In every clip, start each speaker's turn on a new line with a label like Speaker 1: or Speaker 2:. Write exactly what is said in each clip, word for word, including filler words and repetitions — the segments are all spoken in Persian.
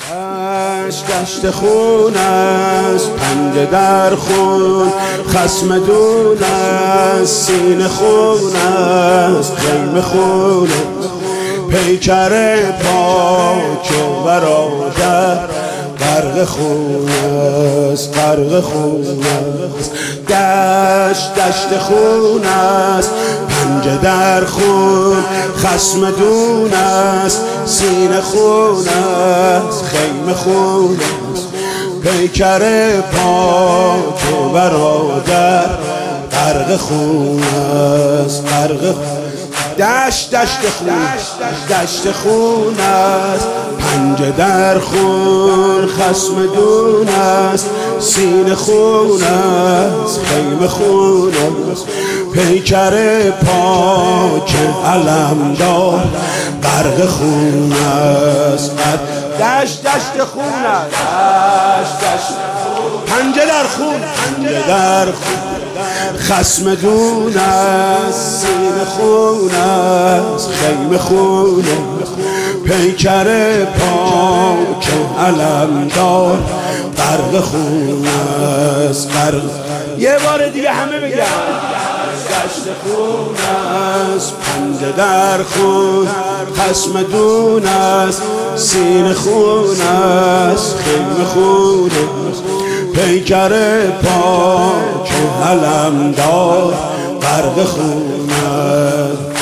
Speaker 1: دشت دشت خون است، پنجه در خون، خصم دون است، سینه خون است، خیمه خون است، پیکر پاک برادر غرق خون است، غرق خون است. دشت دشت خون است، پنجه در خون، خصم دون است، سینه خون است، خیمه خون است، پیکر پاک برادر غرق خون است، غرق خون. دشت دشت خون دشت خون است، پنجه در خون، خصم دون است، سینه خون است، خیمه خون است، پیکر پاک علمدار غرق خون است. دشت دشت خون است، دشت دشت پنجه در خون، پنجه در خون، خصم دون است، سینه خون است، خیمه خون است، پیکر پاک علمدار غرق خون است، غرق. یه بار دیگه همه بگن. دشت خون است، پنجه در خون، خصم دون است، سینه خون است، خیمه خون است، پیکر پاک علمدار غرق خون است.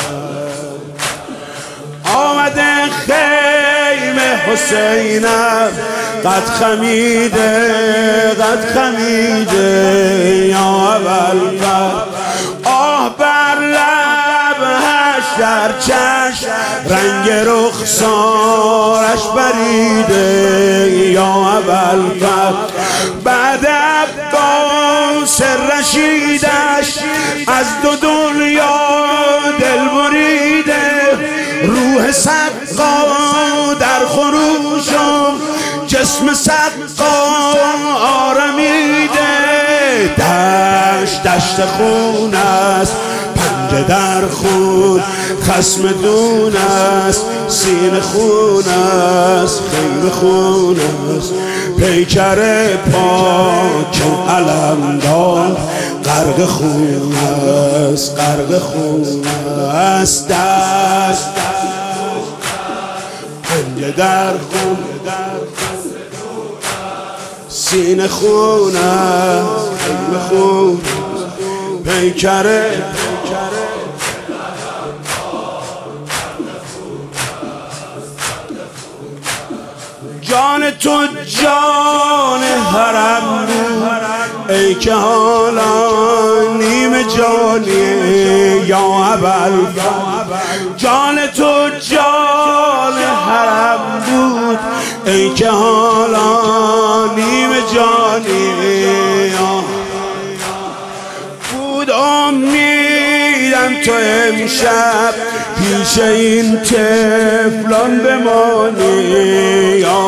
Speaker 1: آمده خیمه حسینم قد خمیده، قد خمیده یا ابوالفضل. آه بر لبش در چشم رنگ رخسارش بریده یا ابوالفضل. بعد عباس رشیدش از دو دنیا دل بریده، روح سقا در خروش و جسم سقا آرمیده. دشت دشت خون است، پنجه در خون، خصم دون است، سینه خون است، خیمه خون است، پیکر پاک علمدار غرق خون است، غرق خون است. دشت پنجه در خون، سینه خون است، خیمه خون است، پیکر جان تو جان حرم بود، ای که حالا نیم جانی یا ابوالفضل. جان تو جان حرم بود، ای که حالا نیم جانی بود. امیدم تو امشب پیش این طفلان بمانی یا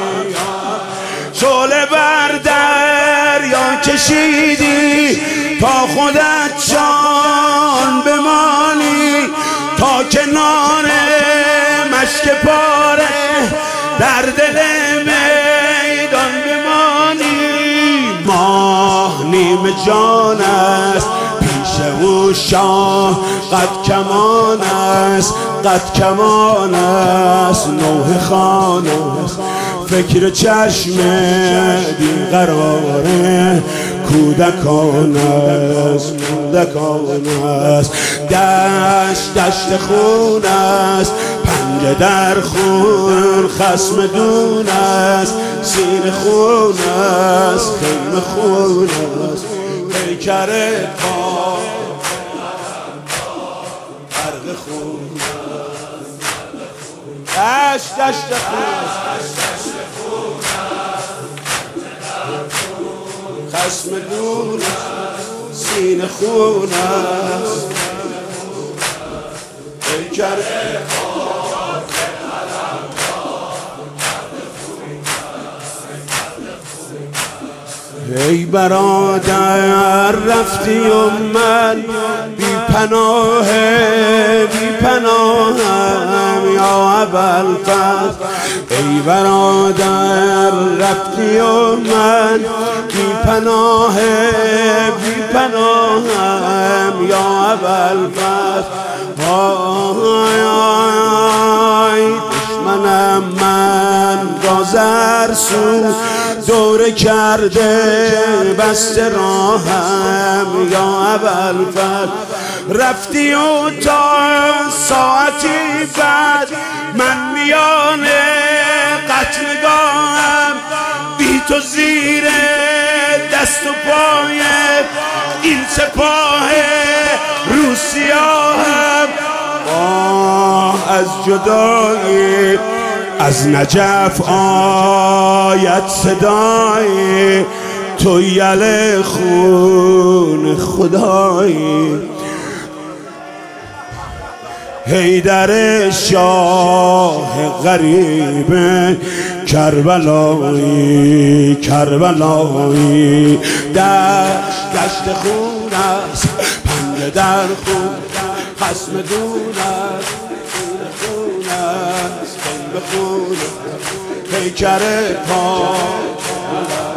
Speaker 1: شعله بر دریا کشیدی تا خودت جان بمانی، تا کنار مشک پاره در دل میدان بمانی. ماه نیم جان است، پیش او شاه قد کمان است، قد کمان است، نوح خان است، فکر چشم بی قراره کودکان است، کودکان است. دشت دشت خون است، پنجه در خون، خصم دون است، سینه خون است، خیمه خون است، پیکر پاک غرق خون است. دشت دشت خون، خصم دون است، سینه خون است، پیکر پاک ای برادر رفتی و من بی پناه بی پناهم یا ابوالفضل ای برادر رفتی و من بی پناه بی پناهم یا ابوالفضل آی آی دشمنم من را زرسو دوره کرده بسته راهم یا ابوالفضل رفتی و تا ساعتی بعد من میان قتلگاهم بی تو زیر دست و پای این سپاه روسیاهم آه از جدایی از نجف آید صدای تو یل خون خدایی حیدر شاه غریب کربلایی کربلایی دشت گشت خون است پنجه در خون خصم دون است خون است خون پیکر پا